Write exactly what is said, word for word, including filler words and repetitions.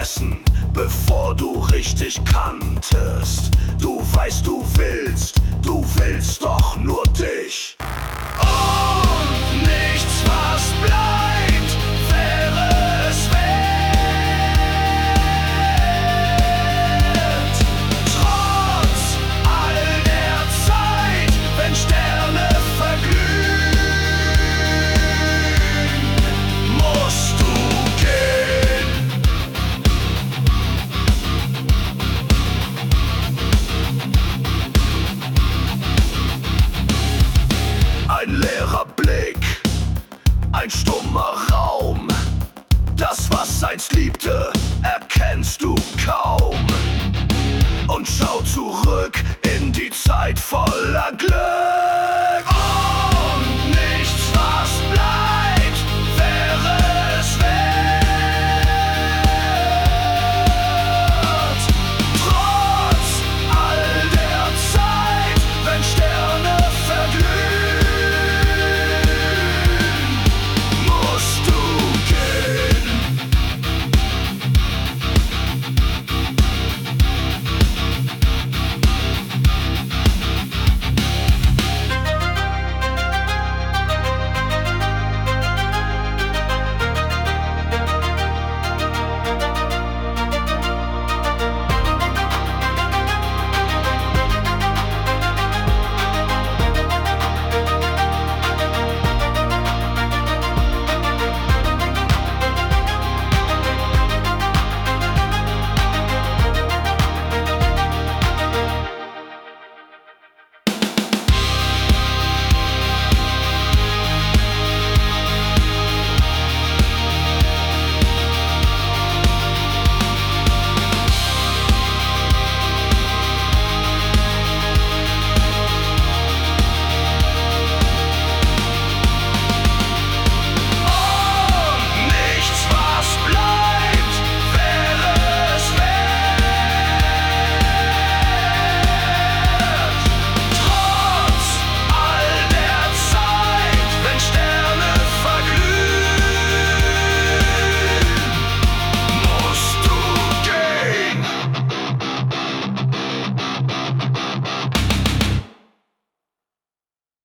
vergessen, bevor du richtig kanntest. Du weißt, du willst, du willst doch nur dich. Und nichts, was bleibt, wäre es wert. Trotz all der Zeit, wenn Sterne verglühen, musst du gehen. Ein leerer Blick, ein stummer Raum. Das, was einst liebte, erkennst du kaum. Und schau zurück in die Zeit voller Glück.